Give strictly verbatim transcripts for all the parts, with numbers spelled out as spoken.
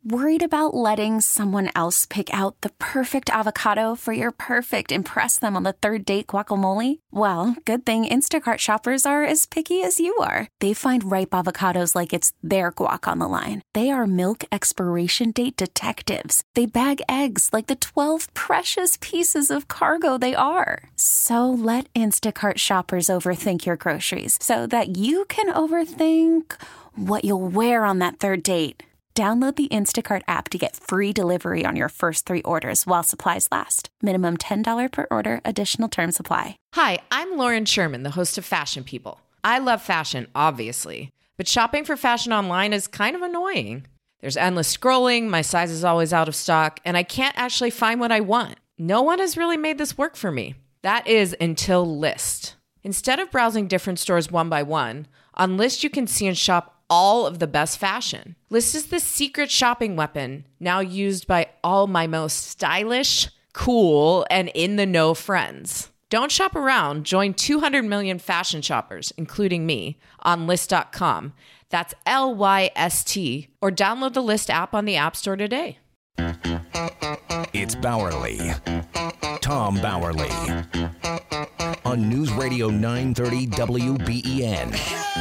Worried about letting someone else pick out the perfect avocado for your perfect impress them on the third date guacamole? Well, good thing Instacart shoppers are as picky as you are. They find ripe avocados like it's their guac on the line. They are milk expiration date detectives. They bag eggs like the twelve precious pieces of cargo they are. So let Instacart shoppers overthink your groceries so that you can overthink what you'll wear on that third date. Download the Instacart app to get free delivery on your first three orders while supplies last. Minimum ten dollars per order. Additional terms apply. Hi, I'm Lauren Sherman, the host of Fashion People. I love fashion, obviously, but shopping for fashion online is kind of annoying. There's endless scrolling, my size is always out of stock, and I can't actually find what I want. No one has really made this work for me. That is until Lyst. Instead of browsing different stores one by one, on Lyst you can see and shop all of the best fashion. Lyst is the secret shopping weapon now used by all my most stylish, cool, and in-the-know friends. Don't shop around. Join two hundred million fashion shoppers, including me, on Lyst dot com. That's L Y S T. Or download the Lyst app on the App Store today. It's Bowerly. Tom Bowerly. On News Radio nine thirty W B E N.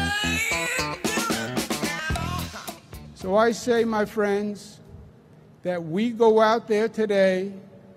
So I say, my friends, that we go out there today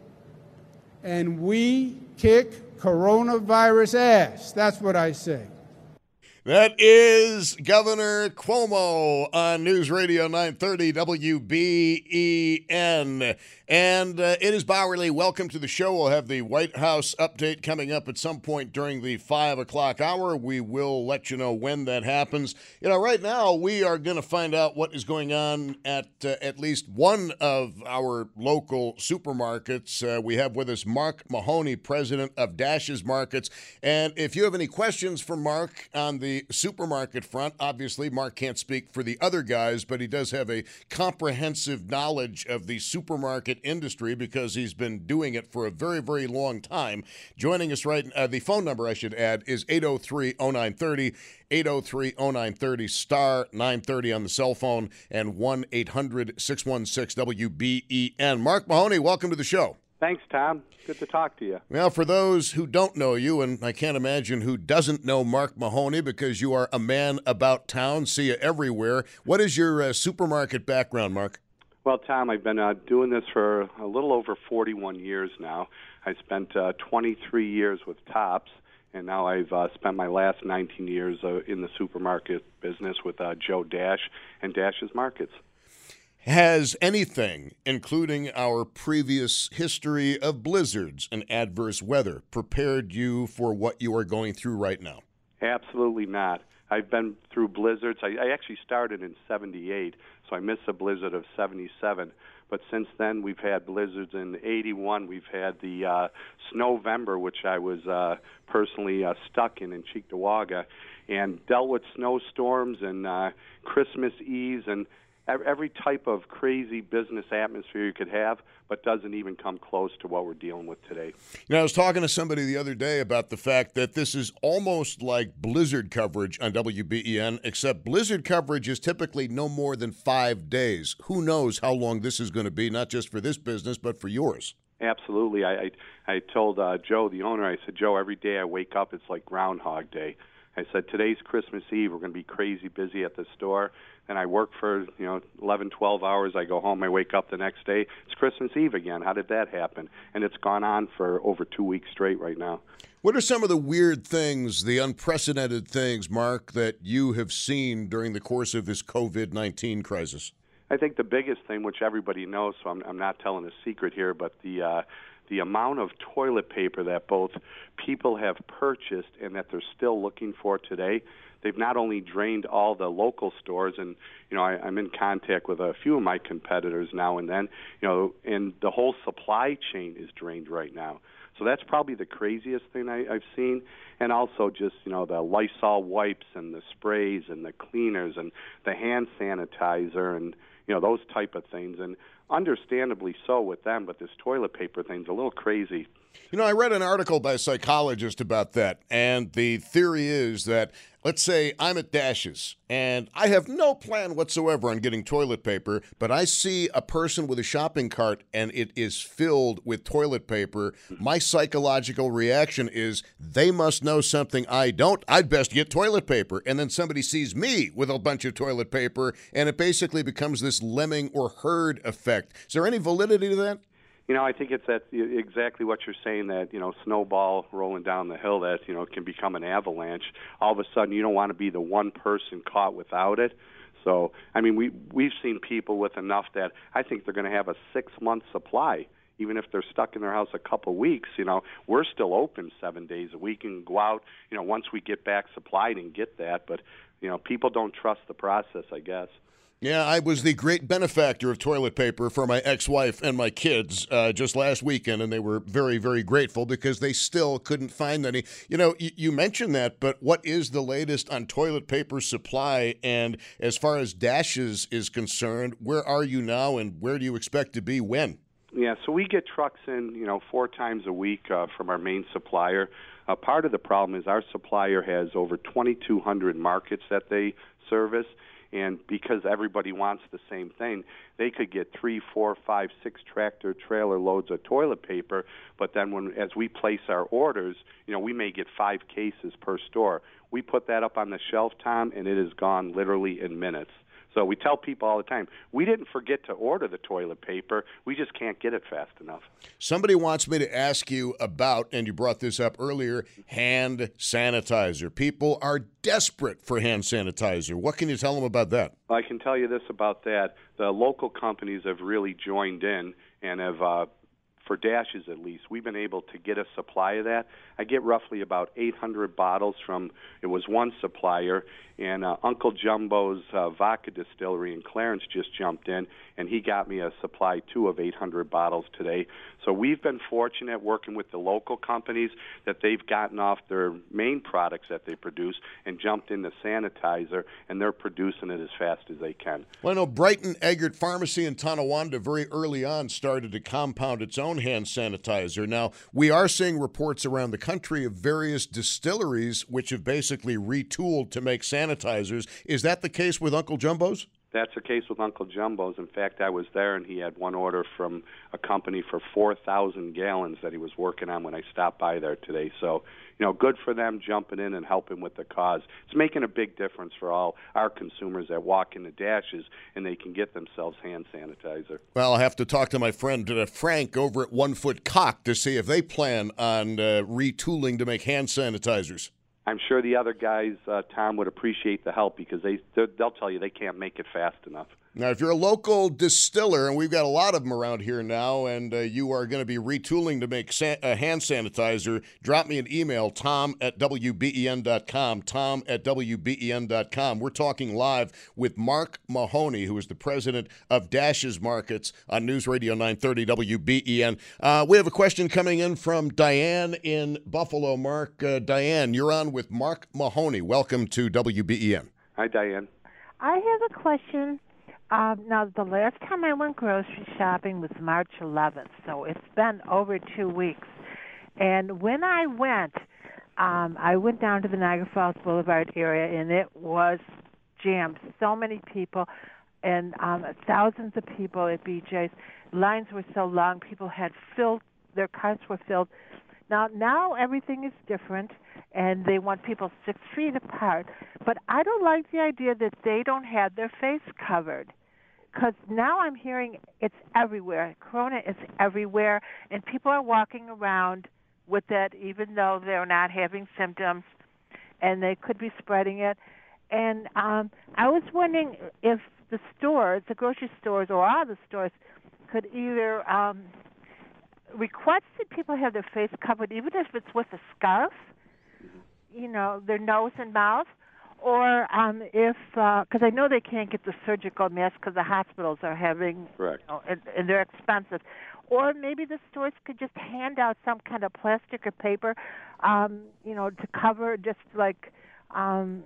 and we kick coronavirus ass. That's what I say. That is Governor Cuomo on News Radio nine thirty W B E N. And uh, it is Bowerly. Welcome to the show. We'll have the White House update coming up at some point during the five o'clock hour. We will let you know when that happens. You know, right now we are going to find out what is going on at uh, at least one of our local supermarkets. Uh, we have with us Mark Mahoney, president of Dash's Markets. And if you have any questions for Mark on the supermarket front, obviously Mark can't speak for the other guys, but he does have a comprehensive knowledge of the supermarket industry because he's been doing it for a very, very long time. Joining us right uh, the phone number, I should add, is eight oh three oh nine thirty, eight oh three oh nine thirty, star nine thirty on the cell phone, and one eight hundred six one six W B E N. Mark Mahoney, welcome to the show. Thanks, Tom. Good to talk to you. Well, for those who don't know you, and I can't imagine who doesn't know Mark Mahoney because you are a man about town, see you everywhere. What is your uh, supermarket background, Mark? Well, Tom, I've been uh, doing this for a little over forty-one years now. I spent uh, twenty-three years with Tops, and now I've uh, spent my last nineteen years uh, in the supermarket business with uh, Joe Dash and Dash's Markets. Has anything, including our previous history of blizzards and adverse weather, prepared you for what you are going through right now? Absolutely not. I've been through blizzards. I, I actually started in seventy-eight, so I missed a blizzard of seventy-seven. But since then, we've had blizzards in eighty-one. We've had the uh, Snowvember, which I was uh, personally uh, stuck in in Cheektowaga, and dealt with snowstorms and uh, Christmas Eves and every type of crazy business atmosphere you could have, but doesn't even come close to what we're dealing with today. You know, I was talking to somebody the other day about the fact that this is almost like blizzard coverage on W B E N, except blizzard coverage is typically no more than five days. Who knows how long this is going to be, not just for this business, but for yours. Absolutely. I, I, I told uh, Joe, the owner, I said, Joe, every day I wake up, it's like Groundhog Day. I said, today's Christmas Eve. We're going to be crazy busy at the store. And I work for, you know, eleven, twelve hours. I go home. I wake up the next day. It's Christmas Eve again. How did that happen? And it's gone on for over two weeks straight right now. What are some of the weird things, the unprecedented things, Mark, that you have seen during the course of this COVID nineteen crisis? I think the biggest thing, which everybody knows, so I'm, I'm not telling a secret here, but the uh, the amount of toilet paper that both people have purchased and that they're still looking for today. They've not only drained all the local stores, and you know I, I'm in contact with a few of my competitors now and then, you know, and the whole supply chain is drained right now. So that's probably the craziest thing I, I've seen, and also just you know the Lysol wipes and the sprays and the cleaners and the hand sanitizer and you know those type of things, and understandably so with them. But this toilet paper thing's a little crazy. You know, I read an article by a psychologist about that, and the theory is that, let's say I'm at Dash's, and I have no plan whatsoever on getting toilet paper, but I see a person with a shopping cart, and it is filled with toilet paper. My psychological reaction is, they must know something I don't. I'd best get toilet paper. And then somebody sees me with a bunch of toilet paper, and it basically becomes this lemming or herd effect. Is there any validity to that? You know, I think it's that exactly what you're saying, that, you know, snowball rolling down the hill, that, you know, it can become an avalanche. All of a sudden, you don't want to be the one person caught without it. So, I mean, we, we've seen people with enough that I think they're going to have a six-month supply. Even if they're stuck in their house a couple weeks, you know, we're still open seven days a week and go out, you know, once we get back supplied and get that. But, you know, people don't trust the process, I guess. Yeah, I was the great benefactor of toilet paper for my ex-wife and my kids uh, just last weekend, and they were very, very grateful because they still couldn't find any. You know, y- you mentioned that, but what is the latest on toilet paper supply? And as far as Dash's is concerned, where are you now, and where do you expect to be when? Yeah, so we get trucks in, you know, four times a week uh, from our main supplier. Uh, part of the problem is our supplier has over twenty-two hundred markets that they service. And because everybody wants the same thing, they could get three, four, five, six tractor trailer loads of toilet paper. But then when, as we place our orders, you know, we may get five cases per store. We put that up on the shelf, Tom, and it is gone literally in minutes. So we tell people all the time, we didn't forget to order the toilet paper. We just can't get it fast enough. Somebody wants me to ask you about, and you brought this up earlier, hand sanitizer. People are desperate for hand sanitizer. What can you tell them about that? I can tell you this about that. The local companies have really joined in and have, uh, for Dash's at least, we've been able to get a supply of that. I get roughly about eight hundred bottles from, it was one supplier, and uh, Uncle Jumbo's uh, vodka distillery in Clarence just jumped in, and he got me a supply, too, of eight hundred bottles today. So we've been fortunate working with the local companies that they've gotten off their main products that they produce and jumped into sanitizer, and they're producing it as fast as they can. Well, I know Brighton Eggert Pharmacy in Tonawanda very early on started to compound its own hand sanitizer. Now, we are seeing reports around the country of various distilleries which have basically retooled to make sanitizers. Is that the case with Uncle Jumbo's? That's the case with Uncle Jumbo's. In fact, I was there, and he had one order from a company for four thousand gallons that he was working on when I stopped by there today. So, you know, good for them jumping in and helping with the cause. It's making a big difference for all our consumers that walk into Dash's and they can get themselves hand sanitizer. Well, I'll have to talk to my friend uh, Frank over at One Foot Cock to see if they plan on uh, retooling to make hand sanitizers. I'm sure the other guys, uh, Tom, would appreciate the help because they, they'll tell you they can't make it fast enough. Now, if you're a local distiller, and we've got a lot of them around here now, and uh, you are going to be retooling to make san- uh, hand sanitizer, drop me an email, tom at w b e n dot com, tom at w b e n dot com. We're talking live with Mark Mahoney, who is the president of Dash's Markets on News Radio nine thirty W B E N. Uh, we have a question coming in from Diane in Buffalo. Mark, uh, Diane, you're on with Mark Mahoney. Welcome to W B E N. Hi, Diane. I have a question. Um, now, the last time I went grocery shopping was March eleventh, so it's been over two weeks. And when I went, um, I went down to the Niagara Falls Boulevard area, and it was jammed. So many people, and um, thousands of people at B J's. Lines were so long, people had filled, their carts were filled. Now, now everything is different, and they want people six feet apart. But I don't like the idea that they don't have their face covered, because now I'm hearing it's everywhere. Corona is everywhere, and people are walking around with it even though they're not having symptoms, and they could be spreading it. And um, I was wondering if the stores, the grocery stores or all the stores, could either um, request that people have their face covered, even if it's with a scarf, you know, their nose and mouth, or um, if, because uh, I know they can't get the surgical mask because the hospitals are having, Correct. You know, and, and they're expensive. Or maybe the stores could just hand out some kind of plastic or paper, um, you know, to cover just like um,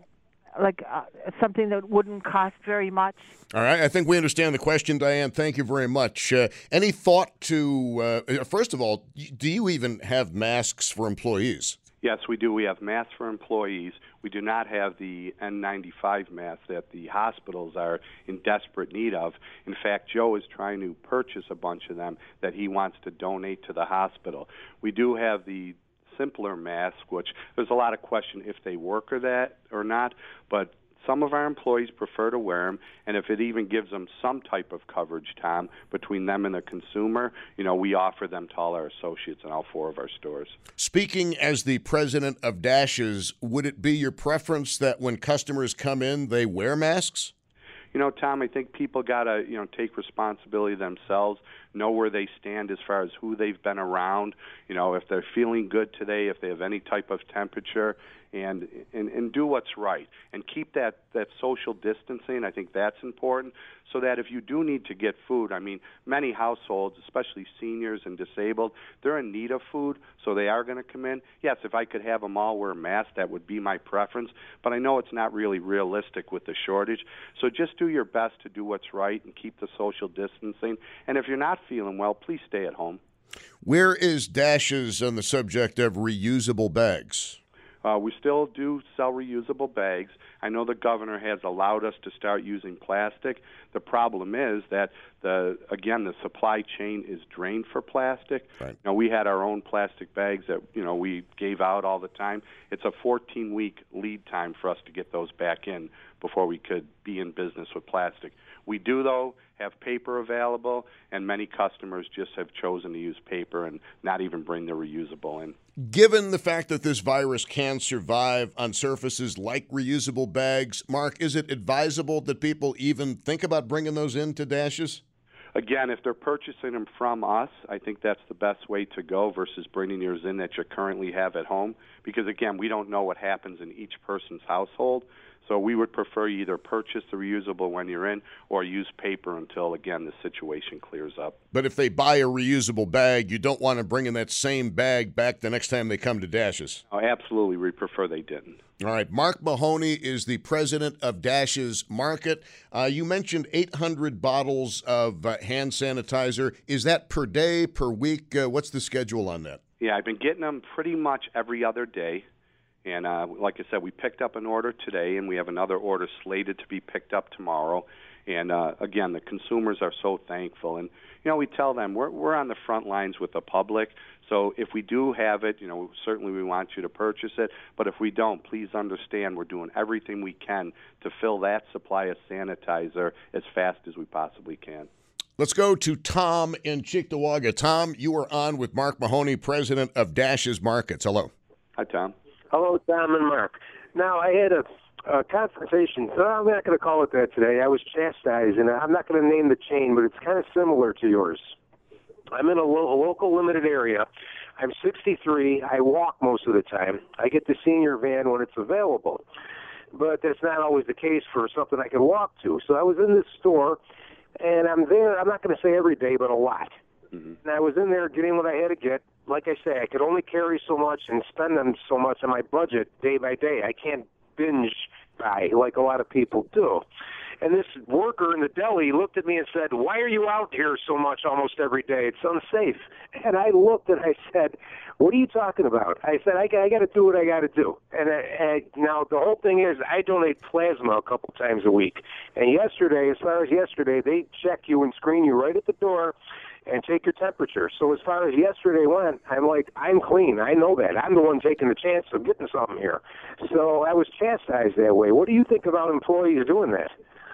like uh, something that wouldn't cost very much? All right. I think we understand the question, Diane. Thank you very much. Uh, any thought to, uh, first of all, do you even have masks for employees? Yes, we do. We have masks for employees. We do not have the N ninety-five masks that the hospitals are in desperate need of. In fact, Joe is trying to purchase a bunch of them that he wants to donate to the hospital. We do have the simpler masks, which there's a lot of question if they work or that or not, but some of our employees prefer to wear them, and if it even gives them some type of coverage, Tom, between them and the consumer, you know, we offer them to all our associates in all four of our stores. Speaking as the president of Dashes, would it be your preference that when customers come in, they wear masks? You know, Tom, I think people got to, you know, take responsibility themselves, know where they stand as far as who they've been around, you know, if they're feeling good today, if they have any type of temperature, and and, and do what's right. And keep that, that social distancing. I think that's important, so that if you do need to get food, I mean, many households, especially seniors and disabled, they're in need of food, so they are going to come in. Yes, if I could have them all wear masks, that would be my preference, but I know it's not really realistic with the shortage. So just do your best to do what's right and keep the social distancing. And if you're not feeling well, please stay at home. Where is Dashes on the subject of reusable bags? Uh, we still do sell reusable bags. I know the governor has allowed us to start using plastic. The problem is that, the again, the supply chain is drained for plastic. Right. You know, we had our own plastic bags that, you know, we gave out all the time. It's a fourteen-week lead time for us to get those back in before we could be in business with plastic. We do, though, have paper available, and many customers just have chosen to use paper and not even bring the reusable in. Given the fact that this virus can survive on surfaces like reusable bags, Mark, is it advisable that people even think about bringing those into Dashes? Again, if they're purchasing them from us, I think that's the best way to go versus bringing yours in that you currently have at home. Because, again, we don't know what happens in each person's household. So we would prefer you either purchase the reusable when you're in or use paper until, again, the situation clears up. But if they buy a reusable bag, you don't want to bring in that same bag back the next time they come to Dashes. Oh, absolutely. We prefer they didn't. All right. Mark Mahoney is the president of Dashes Market. Uh, you mentioned eight hundred bottles of uh, hand sanitizer. Is that per day, per week? Uh, what's the schedule on that? Yeah, I've been getting them pretty much every other day. And uh, like I said, we picked up an order today, and we have another order slated to be picked up tomorrow. And, uh, again, the consumers are so thankful. And, you know, we tell them we're, we're on the front lines with the public. So if we do have it, you know, certainly we want you to purchase it. But if we don't, please understand we're doing everything we can to fill that supply of sanitizer as fast as we possibly can. Let's go to Tom in Cheektowaga. Tom, you are on with Mark Mahoney, president of Dashes Markets. Hello. Hi, Tom. Hello, Tom and Mark. Now, I had a, a confrontation. So I'm not going to call it that today. I was chastised, and I'm not going to name the chain, but it's kind of similar to yours. I'm in a, lo- a local limited area. I'm sixty-three. I walk most of the time. I get the senior van when it's available. But that's not always the case for something I can walk to. So I was in this store, and I'm there, I'm not going to say every day, but a lot. Mm-hmm. And I was in there getting what I had to get. Like I say, I could only carry so much and spend them so much on my budget day by day. I can't binge buy like a lot of people do. And this worker in the deli looked at me and said, "Why are you out here so much almost every day? It's unsafe." And I looked and I said, "What are you talking about?" I said, I, I got to do what I got to do. And, I, and now the whole thing is I donate plasma a couple times a week. And yesterday, as far as yesterday, they check you and screen you right at the door and take your temperature. So as far as yesterday went, I'm like, I'm clean. I know that. I'm the one taking the chance of getting something here. So I was chastised that way. What do you think about employees doing that?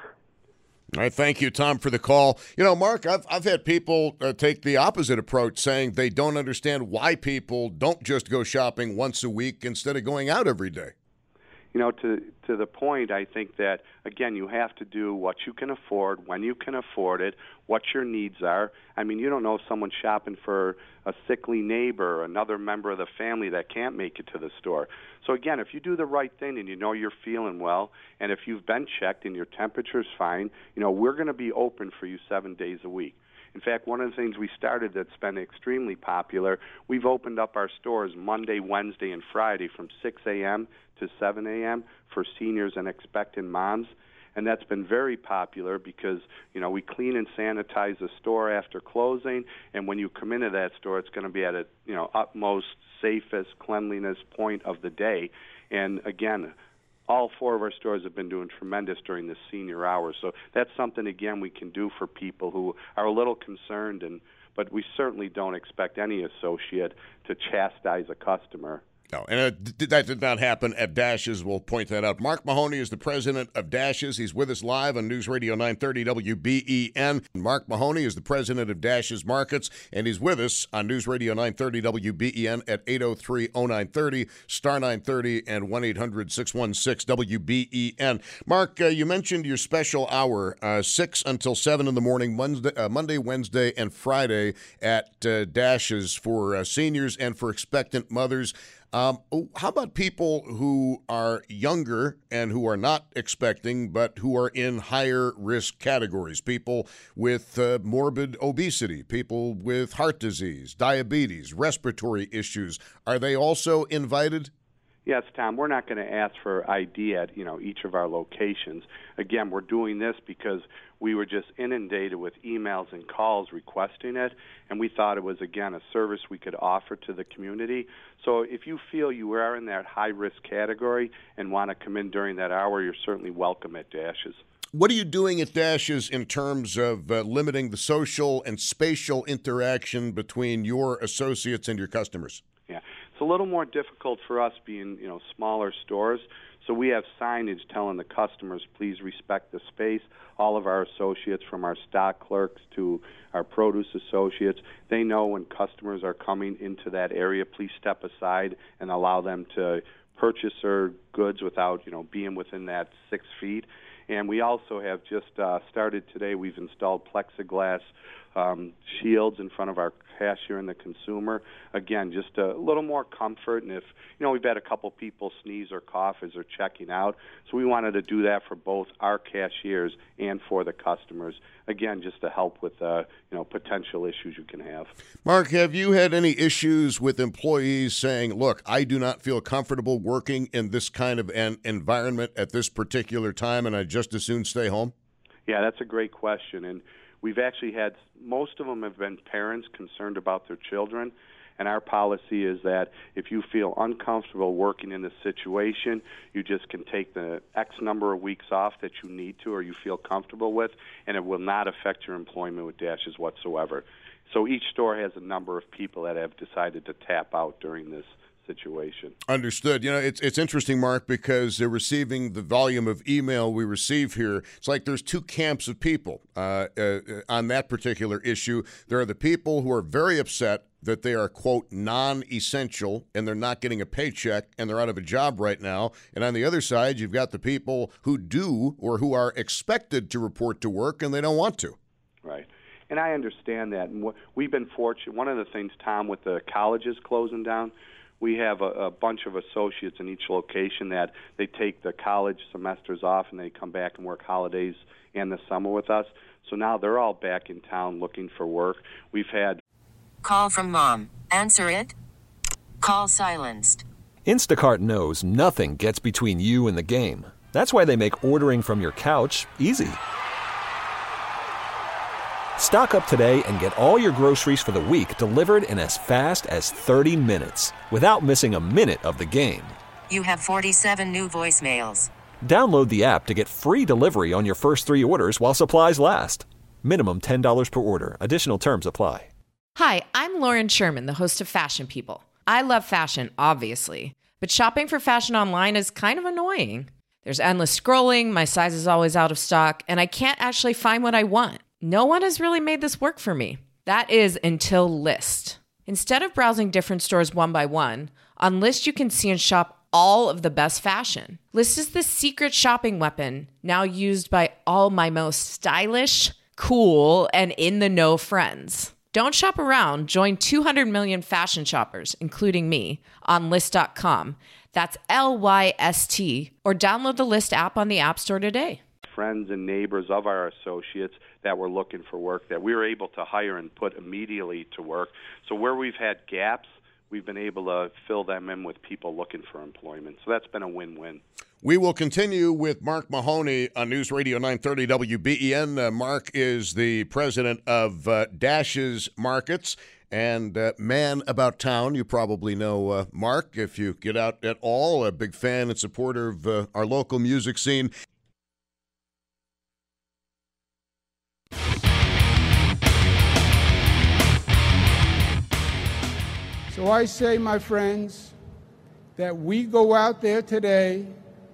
All right, thank you, Tom, for the call. You know, Mark, I've I've had people uh, take the opposite approach, saying they don't understand why people don't just go shopping once a week instead of going out every day. You know, to to the point, I think that, again, you have to do what you can afford, when you can afford it, what your needs are. I mean, you don't know if someone's shopping for a sickly neighbor or another member of the family that can't make it to the store. So, again, if you do the right thing and you know you're feeling well, and if you've been checked and your temperature's fine, you know, we're going to be open for you seven days a week. In fact, one of the things we started that's been extremely popular, we've opened up our stores Monday, Wednesday, and Friday from six a.m. to seven a.m. for seniors and expectant moms. And that's been very popular because, you know, we clean and sanitize the store after closing, and when you come into that store, it's going to be at a, you know, utmost safest cleanliness point of the day. And again, all four of our stores have been doing tremendous during the senior hours. So that's something, again, we can do for people who are a little concerned, and but we certainly don't expect any associate to chastise a customer. No, and uh, th- that did not happen at Dashes. We'll point that out. Mark Mahoney is the president of Dashes. He's with us live on News Radio nine thirty W B E N. Mark Mahoney is the president of Dashes Markets, and he's with us on News Radio nine thirty W B E N at eight oh three oh nine thirty, star nine thirty, and one eight hundred six one six W B E N. Mark, uh, you mentioned your special hour, uh, six until seven in the morning, Monday, uh, Monday Wednesday, and Friday at uh, Dashes for uh, seniors and for expectant mothers. Um, how about people who are younger and who are not expecting, but who are in higher risk categories? People with uh, morbid obesity, people with heart disease, diabetes, respiratory issues. Are they also invited? Yes, Tom, we're not going to ask for I D at, you know, each of our locations. Again, we're doing this because we were just inundated with emails and calls requesting it, and we thought it was, again, a service we could offer to the community. So if you feel you are in that high-risk category and want to come in during that hour, you're certainly welcome at Dashes. What are you doing at Dashes in terms of uh, limiting the social and spatial interaction between your associates and your customers? Yeah, it's a little more difficult for us being, you know, smaller stores. So we have signage telling the customers, please respect the space. All of our associates, from our stock clerks to our produce associates, they know when customers are coming into that area, please step aside and allow them to purchase their goods without, you know, being within that six feet. And we also have just uh, started today, we've installed plexiglass um, shields in front of our cashier and the consumer. Again, just a little more comfort. And if, you know, we've had a couple people sneeze or cough as they're checking out. So we wanted to do that for both our cashiers and for the customers. Again, just to help with, uh, you know, potential issues you can have. Mark, have you had any issues with employees saying, look, I do not feel comfortable working in this kind of an environment at this particular time, and I'd just as soon stay home? Yeah, that's a great question. And we've actually had, most of them have been parents concerned about their children. And our policy is that if you feel uncomfortable working in this situation, you just can take the X number of weeks off that you need to or you feel comfortable with, and it will not affect your employment with Dashes whatsoever. So each store has a number of people that have decided to tap out during this situation. Understood. You know, it's it's interesting, Mark, because they're receiving the volume of email we receive here. It's like there's two camps of people uh, uh, on that particular issue. There are the people who are very upset that they are, quote, non-essential and they're not getting a paycheck and they're out of a job right now. And on the other side, you've got the people who do or who are expected to report to work and they don't want to. Right. And I understand that. And we've been fortunate. One of the things, Tom, with the colleges closing down, we have a, a bunch of associates in each location that they take the college semesters off and they come back and work holidays and the summer with us. So now they're all back in town looking for work. We've had call from mom. Answer it. Call silenced. Instacart knows nothing gets between you and the game. That's why they make ordering from your couch easy. Stock up today and get all your groceries for the week delivered in as fast as thirty minutes without missing a minute of the game. You have forty-seven new voicemails. Download the app to get free delivery on your first three orders while supplies last. Minimum ten dollars per order. Additional terms apply. Hi, I'm Lauren Sherman, the host of Fashion People. I love fashion, obviously, but shopping for fashion online is kind of annoying. There's endless scrolling, my size is always out of stock, and I can't actually find what I want. No one has really made this work for me. That is until Lyst. Instead of browsing different stores one by one, on Lyst you can see and shop all of the best fashion. Lyst is the secret shopping weapon now used by all my most stylish, cool, and in-the-know friends. Don't shop around. Join two hundred million fashion shoppers, including me, on Lyst dot com. That's L Y S T, or download the Lyst app on the App Store today. Friends and neighbors of our associates that were looking for work that we were able to hire and put immediately to work. So where we've had gaps, we've been able to fill them in with people looking for employment. So that's been a win-win. We will continue with Mark Mahoney on News Radio nine thirty W B E N. Uh, Mark is the president of uh, Dash's Markets and uh, man about town. You probably know uh, Mark if you get out at all. A big fan and supporter of uh, our local music scene. So I say, my friends, that we go out there today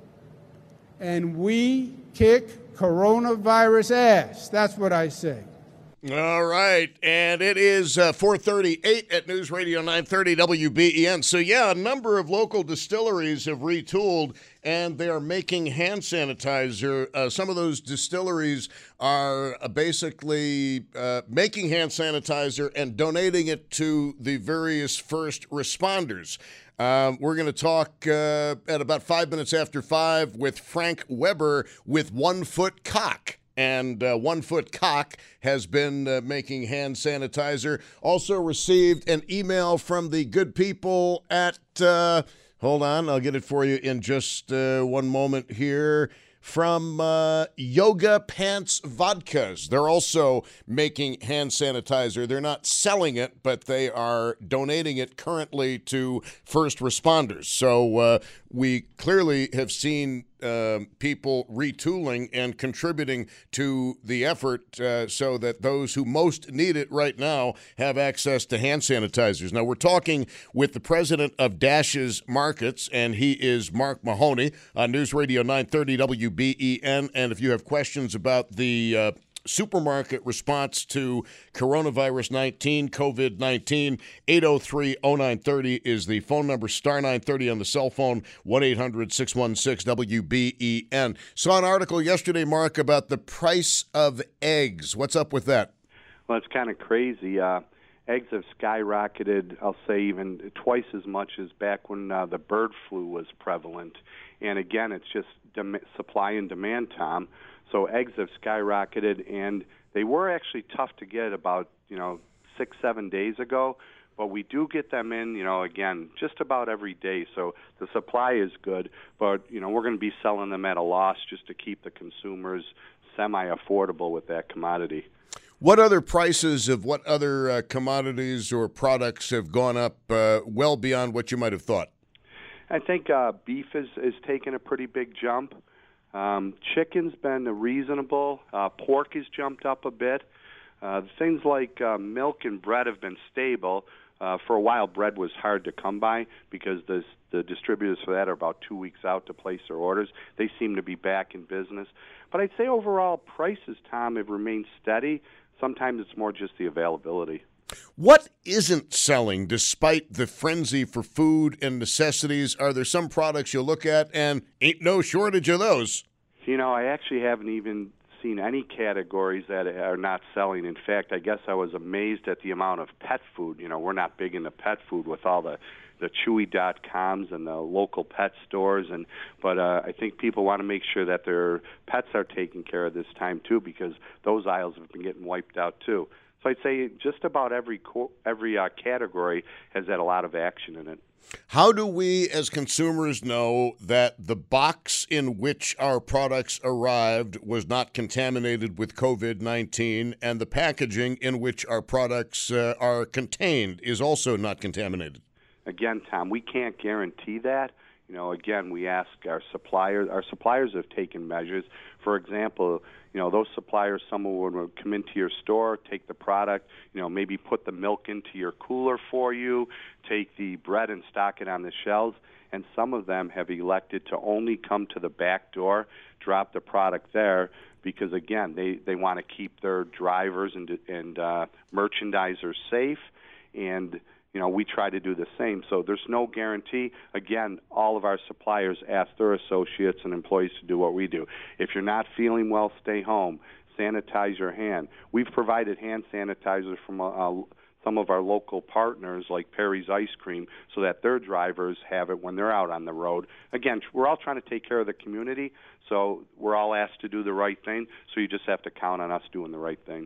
and we kick coronavirus ass. That's what I say. All right, and it is uh, four thirty-eight at News Radio nine thirty W B E N. So, yeah, a number of local distilleries have retooled, and they are making hand sanitizer. Uh, some of those distilleries are uh, basically uh, making hand sanitizer and donating it to the various first responders. Um, we're going to talk uh, at about five minutes after five with Frank Weber with One Foot Cock. And uh, One Foot Cock has been uh, making hand sanitizer. Also received an email from the good people at, uh, hold on, I'll get it for you in just uh, one moment here, from uh, Yoga Pants Vodkas. They're also making hand sanitizer. They're not selling it, but they are donating it currently to first responders. So uh, we clearly have seen uh, people retooling and contributing to the effort uh, so that those who most need it right now have access to hand sanitizers. Now, we're talking with the president of Dash's Markets, and he is Mark Mahoney on News Radio nine thirty W B E N. And if you have questions about the uh, supermarket response to coronavirus nineteen, COVID nineteen, eight oh three oh nine thirty is the phone number, star nine thirty on the cell phone, one eight hundred six one six W B E N. Saw an article yesterday, Mark, about the price of eggs. What's up with that? Well, it's kind of crazy. Uh, eggs have skyrocketed, I'll say even twice as much as back when uh, the bird flu was prevalent. And again, it's just dem- supply and demand, Tom. So eggs have skyrocketed, and they were actually tough to get about, you know, six, seven days ago. But we do get them in, you know, again, just about every day. So the supply is good, but, you know, we're going to be selling them at a loss just to keep the consumers semi-affordable with that commodity. What other prices of what other uh, commodities or products have gone up uh, well beyond what you might have thought? I think uh, beef is, is taking a pretty big jump. Um, chicken's been reasonable. Uh, pork has jumped up a bit. Uh, things like uh, milk and bread have been stable. Uh, for a while, bread was hard to come by because the, the distributors for that are about two weeks out to place their orders. They seem to be back in business. But I'd say overall prices, Tom, have remained steady. Sometimes it's more just the availability. What isn't selling despite the frenzy for food and necessities? Are there some products you look at and ain't no shortage of those? You know, I actually haven't even seen any categories that are not selling. In fact, I guess I was amazed at the amount of pet food. You know, we're not big into pet food with all the, the Chewy dot coms and the local pet stores, and but uh, I think people want to make sure that their pets are taken care of this time, too, because those aisles have been getting wiped out, too. So I'd say just about every co- every uh, category has had a lot of action in it. How do we as consumers know that the box in which our products arrived was not contaminated with COVID nineteen and the packaging in which our products uh, are contained is also not contaminated? Again, Tom, we can't guarantee that. You know, again, we ask our suppliers. Our suppliers have taken measures. For example, you know, those suppliers, someone would come into your store, take the product, you know, maybe put the milk into your cooler for you, take the bread and stock it on the shelves, and some of them have elected to only come to the back door, drop the product there, because, again, they, they want to keep their drivers and, and uh, merchandisers safe, and you know, we try to do the same. So there's no guarantee. Again, all of our suppliers ask their associates and employees to do what we do. If you're not feeling well, stay home. Sanitize your hand. We've provided hand sanitizer from uh, some of our local partners like Perry's Ice Cream so that their drivers have it when they're out on the road. Again, we're all trying to take care of the community, so we're all asked to do the right thing, so you just have to count on us doing the right thing.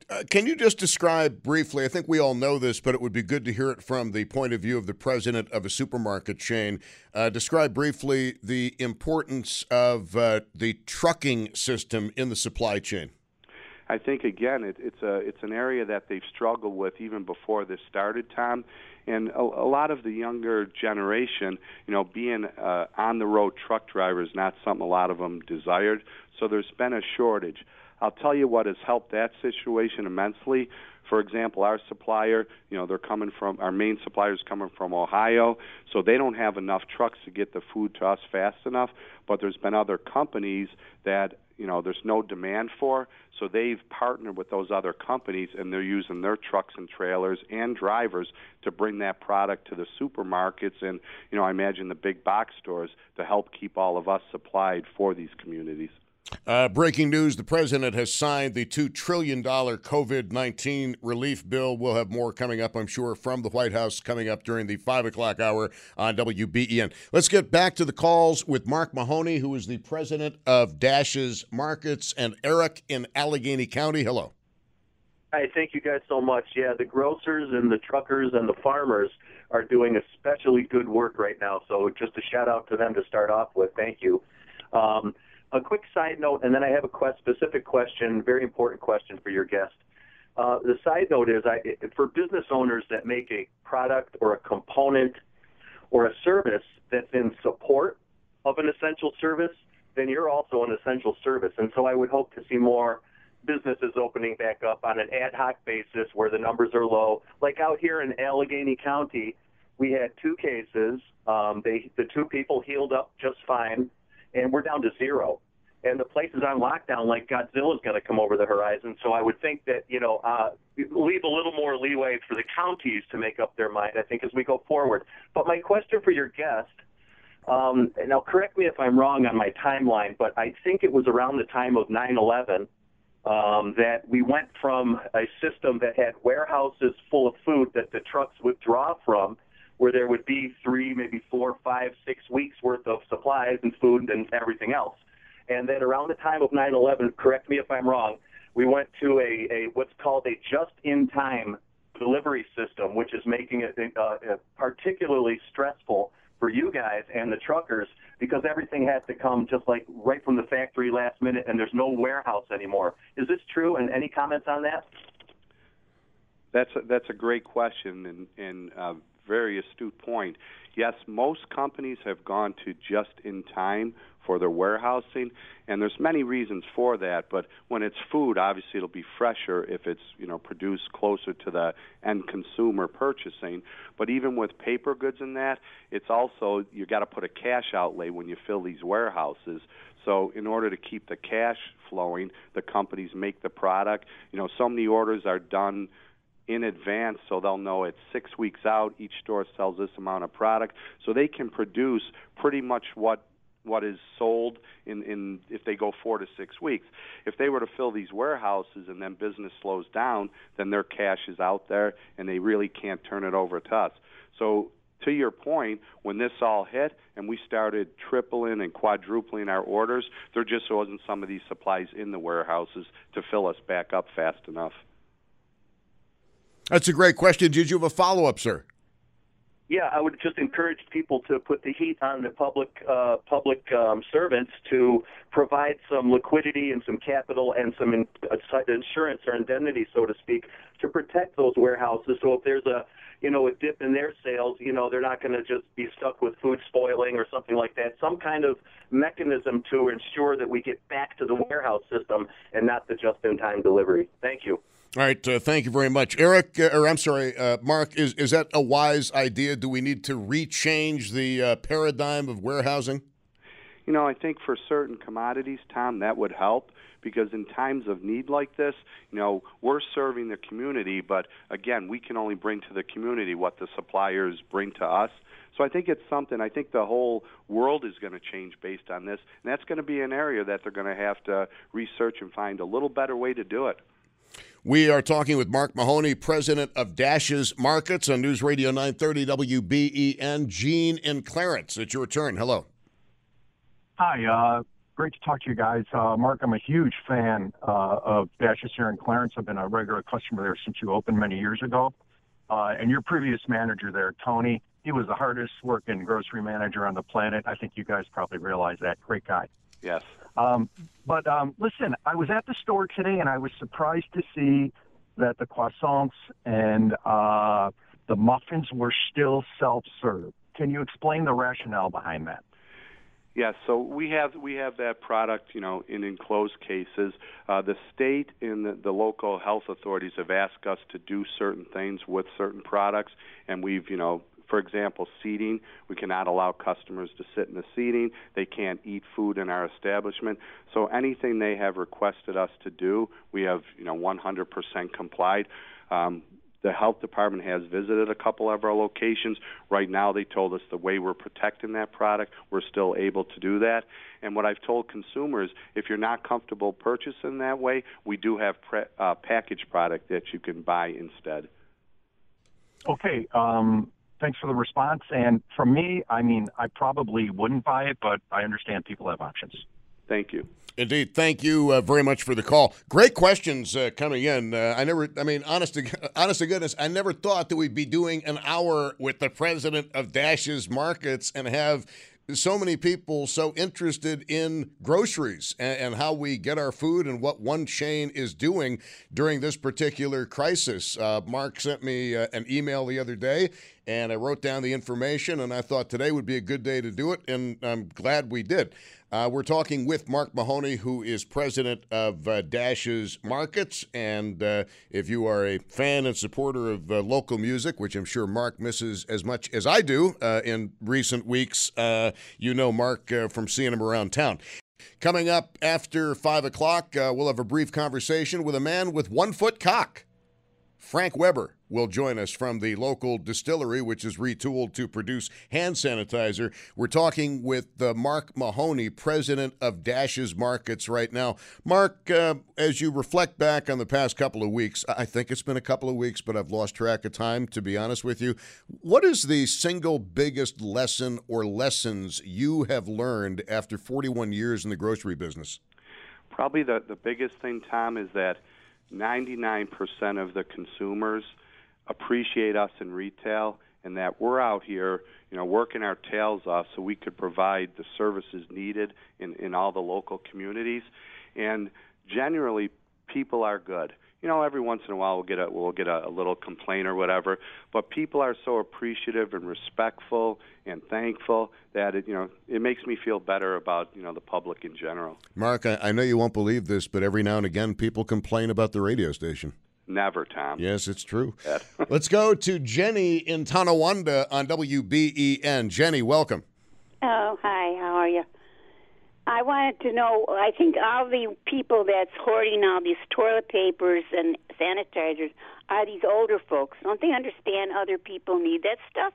Uh, can you just describe briefly, I think we all know this, but it would be good to hear it from the point of view of the president of a supermarket chain. Uh, describe briefly the importance of uh, the trucking system in the supply chain. I think, again, it, it's a it's an area that they've struggled with even before this started, Tom. And a, a lot of the younger generation, you know, being uh, on-the-road truck driver is not something a lot of them desired. So there's been a shortage. I'll tell you what has helped that situation immensely. For example, our supplier, you know, they're coming from, our main supplier's coming from Ohio, so they don't have enough trucks to get the food to us fast enough. But there's been other companies that, you know, there's no demand for, so they've partnered with those other companies, and they're using their trucks and trailers and drivers to bring that product to the supermarkets and, you know, I imagine the big box stores to help keep all of us supplied for these communities. Uh, breaking news, the president has signed the two trillion dollars COVID nineteen relief bill. We'll have more coming up, I'm sure, from the White House coming up during the five o'clock hour on W B E N. Let's get back to the calls with Mark Mahoney, who is the president of Dash's Markets, and Eric in Allegheny County. Hello. Hi, thank you guys so much. Yeah, the grocers and the truckers and the farmers are doing especially good work right now, so just a shout-out to them to start off with. Thank you. Um, A quick side note, and then I have a quest specific question, very important question for your guest. Uh, the side note is, I, for business owners that make a product or a component or a service that's in support of an essential service, then you're also an essential service. And so I would hope to see more businesses opening back up on an ad hoc basis where the numbers are low. Like out here in Allegheny County, we had two cases. Um, they, the two people healed up just fine. And we're down to zero. And the place is on lockdown like Godzilla's going to come over the horizon. So I would think that, you know, uh, leave a little more leeway for the counties to make up their mind, I think, as we go forward. But my question for your guest, um, now correct me if I'm wrong on my timeline, but I think it was around the time of nine eleven um, that we went from a system that had warehouses full of food that the trucks would draw from, where there would be three, maybe four, five, six weeks worth of supplies and food and everything else. And then around the time of nine eleven, correct me if I'm wrong, we went to a, a what's called a just-in-time delivery system, which is making it uh, particularly stressful for you guys and the truckers because everything has to come just like right from the factory last minute, and there's no warehouse anymore. Is this true? And any comments on that? That's a, that's a great question, and, and uh, very astute point. Yes, most companies have gone to just-in-time for their warehousing, and there's many reasons for that. But when it's food, obviously it'll be fresher if it's, you know, produced closer to the end consumer purchasing. But even with paper goods and that, it's also you got to put a cash outlay when you fill these warehouses. So in order to keep the cash flowing, the companies make the product. You know, so many orders are done in advance, so they'll know it's six weeks out. Each store sells this amount of product, so they can produce pretty much what what is sold in, in if they go four to six weeks. If they were to fill these warehouses and then business slows down, then their cash is out there and they really can't turn it over to us. So to your point, when this all hit and we started tripling and quadrupling our orders, there just wasn't some of these supplies in the warehouses to fill us back up fast enough. That's a great question. Did you have a follow-up, sir? Yeah, I would just encourage people to put the heat on the public uh, public um, servants to provide some liquidity and some capital and some in, uh, insurance or indemnity, so to speak, to protect those warehouses. So if there's a you know a dip in their sales, you know they're not going to just be stuck with food spoiling or something like that. Some kind of mechanism to ensure that we get back to the warehouse system and not the just-in-time delivery. Thank you. All right, uh, thank you very much. Eric, uh, or I'm sorry, uh, Mark, is, is that a wise idea? Do we need to rechange the uh, paradigm of warehousing? You know, I think for certain commodities, Tom, that would help because in times of need like this, you know, we're serving the community, but again, we can only bring to the community what the suppliers bring to us. So I think it's something, I think the whole world is going to change based on this, and that's going to be an area that they're going to have to research and find a little better way to do it. We are talking with Mark Mahoney, president of Dash's Markets on News Radio nine thirty W B E N. Gene in Clarence, it's your turn. Hello. Hi. Uh, great to talk to you guys. Uh, Mark, I'm a huge fan uh, of Dash's here in Clarence. I've been a regular customer there since you opened many years ago. Uh, and your previous manager there, Tony, he was the hardest working grocery manager on the planet. I think you guys probably realize that. Great guy. Yes. Um, but um, listen, I was at the store today, and I was surprised to see that the croissants and uh, the muffins were still self-serve. Can you explain the rationale behind that? Yes, so we have we have that product, you know, in enclosed cases. Uh, the state and the, the local health authorities have asked us to do certain things with certain products, and we've, you know, for example, seating. We cannot allow customers to sit in the seating. They can't eat food in our establishment. So anything they have requested us to do, we have, you know, one hundred percent complied. Um, The health department has visited a couple of our locations. Right now, they told us the way we're protecting that product, we're still able to do that. And what I've told consumers, if you're not comfortable purchasing that way, we do have pre- uh, packaged product that you can buy instead. Okay, um, thanks for the response. And from me, I mean, I probably wouldn't buy it, but I understand people have options. Thank you. Indeed. Thank you uh, very much for the call. Great questions uh, coming in. Uh, I never, I mean, honest to, honest to goodness, I never thought that we'd be doing an hour with the president of Dash's Markets and have so many people so interested in groceries and, and how we get our food and what one chain is doing during this particular crisis. Uh, Mark sent me uh, an email the other day, and I wrote down the information, and I thought today would be a good day to do it, and I'm glad we did. Uh, we're talking with Mark Mahoney, who is president of uh, Dash's Markets. And uh, if you are a fan and supporter of uh, local music, which I'm sure Mark misses as much as I do uh, in recent weeks, uh, you know Mark uh, from seeing him around town. Coming up after five o'clock, uh, we'll have a brief conversation with a man with one-foot cock. Frank Weber will join us from the local distillery, which is retooled to produce hand sanitizer. We're talking with uh, Mark Mahoney, president of Dash's Markets right now. Mark, uh, as you reflect back on the past couple of weeks, I think it's been a couple of weeks, but I've lost track of time, to be honest with you. What is the single biggest lesson or lessons you have learned after forty-one years in the grocery business? Probably the, the biggest thing, Tom, is that ninety-nine percent of the consumers appreciate us in retail, and that we're out here, you know, working our tails off so we could provide the services needed in, in all the local communities. And generally, people are good. You know, every once in a while we'll get a we'll get a, a little complaint or whatever, but people are so appreciative and respectful and thankful that it, you know, it makes me feel better about, you know, the public in general. Mark, I, I know you won't believe this, but every now and again people complain about the radio station. Never, Tom. Yes, it's true. Let's go to Jenny in Tonawanda on W B E N. Jenny, welcome. Oh, hi. How are you? I wanted to know, I think all the people that's hoarding all these toilet papers and sanitizers are these older folks. Don't they understand other people need that stuff?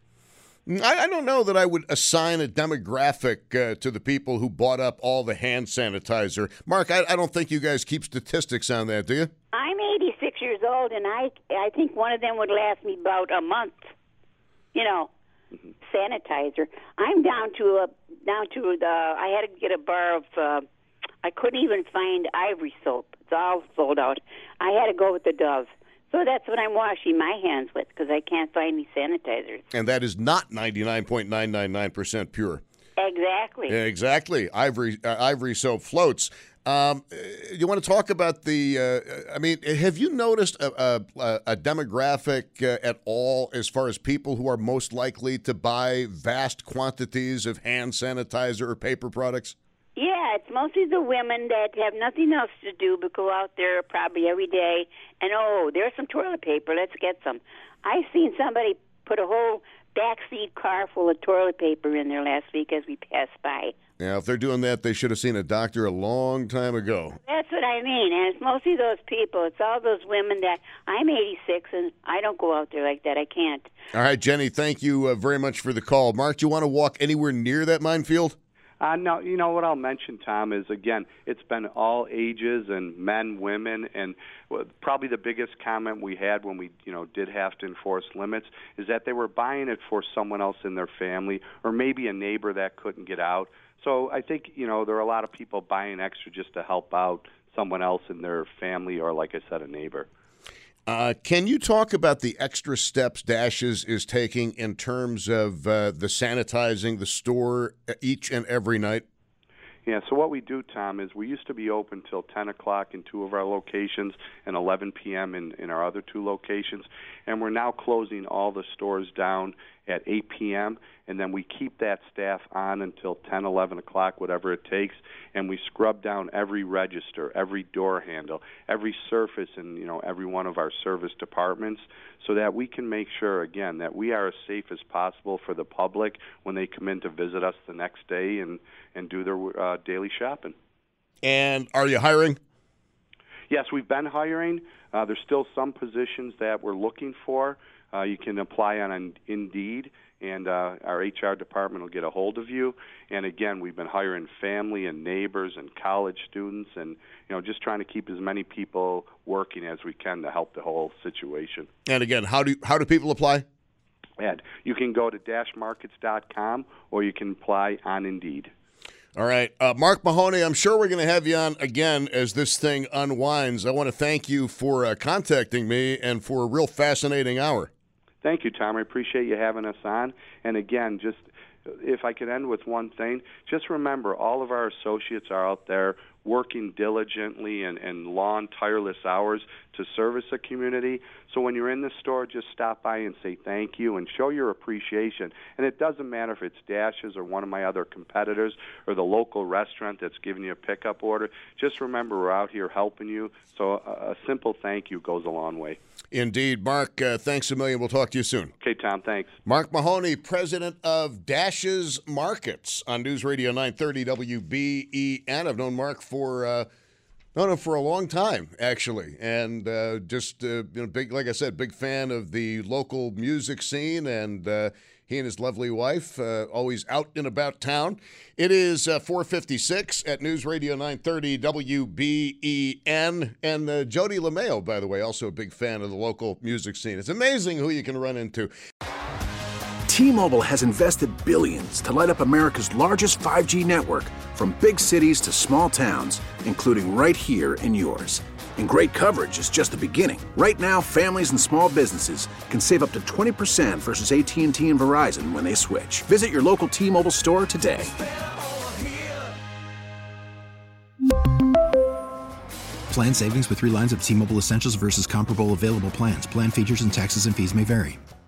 I, I don't know that I would assign a demographic uh, to the people who bought up all the hand sanitizer. Mark, I, I don't think you guys keep statistics on that, do you? I'm eighty-six years old, and I I think one of them would last me about a month. You know, mm-hmm. sanitizer. I'm down to a down to the. I had to get a bar of. Uh, I couldn't even find Ivory soap. It's all sold out. I had to go with the Dove. So that's what I'm washing my hands with because I can't find any sanitizers. And that is not ninety-nine point nine nine nine percent pure. Exactly. Exactly. Ivory uh, Ivory soap floats. Um, you want to talk about the, uh, I mean, have you noticed a, a, a demographic uh, at all as far as people who are most likely to buy vast quantities of hand sanitizer or paper products? Yeah, it's mostly the women that have nothing else to do but go out there probably every day and, oh, there's some toilet paper, let's get some. I've seen somebody put a whole backseat car full of toilet paper in there last week as we passed by. Yeah, if they're doing that, they should have seen a doctor a long time ago. That's what I mean, and it's mostly those people. It's all those women that, I'm eighty-six, and I don't go out there like that. I can't. All right, Jenny, thank you uh, very much for the call. Mark, do you want to walk anywhere near that minefield? Uh, no, you know what I'll mention, Tom, is, again, it's been all ages and men, women, and probably the biggest comment we had when we, you know, did have to enforce limits is that they were buying it for someone else in their family or maybe a neighbor that couldn't get out. So I think, you know, there are a lot of people buying extra just to help out someone else in their family or, like I said, a neighbor. Uh, can you talk about the extra steps Dashes is taking in terms of uh, the sanitizing the store each and every night? Yeah, so what we do, Tom, is we used to be open till ten o'clock in two of our locations and eleven p.m. in, in our other two locations, and we're now closing all the stores down at eight p.m., and then we keep that staff on until ten, eleven o'clock, whatever it takes, and we scrub down every register, every door handle, every surface in, you know, every one of our service departments so that we can make sure, again, that we are as safe as possible for the public when they come in to visit us the next day and, and do their uh, daily shopping. And are you hiring? Yes, we've been hiring. Uh, there's still some positions that we're looking for. Uh, you can apply on Indeed, and uh, our H R department will get a hold of you. And again, we've been hiring family and neighbors and college students, and you know, just trying to keep as many people working as we can to help the whole situation. And again, how do how do people apply? And you can go to dash markets dot com or you can apply on Indeed. All right. Uh, Mark Mahoney, I'm sure we're going to have you on again as this thing unwinds. I want to thank you for uh, contacting me and for a real fascinating hour. Thank you, Tom. I appreciate you having us on. And again, just if I could end with one thing, just remember all of our associates are out there working diligently and, and long, tireless hours to service the community. So when you're in the store, just stop by and say thank you and show your appreciation. And it doesn't matter if it's Dashes or one of my other competitors or the local restaurant that's giving you a pickup order. Just remember we're out here helping you. So a, a simple thank you goes a long way. Indeed. Mark, uh, thanks a million. We'll talk to you soon. Okay, Tom, thanks. Mark Mahoney, president of Dashes Markets on News Radio nine thirty W B E N. I've known Mark for uh, known him for a long time, actually, and uh, just uh, you know, big, like I said, big fan of the local music scene, and uh, he and his lovely wife uh, always out and about town. It is uh, four fifty-six at News Radio nine thirty W B E N, and uh, Jody LeMayo, by the way, also a big fan of the local music scene. It's amazing who you can run into. T-Mobile has invested billions to light up America's largest five G network, from big cities to small towns, including right here in yours. And great coverage is just the beginning. Right now, families and small businesses can save up to twenty percent versus A T and T and Verizon when they switch. Visit your local T-Mobile store today. Plan savings with three lines of T-Mobile Essentials versus comparable available plans. Plan features and taxes and fees may vary.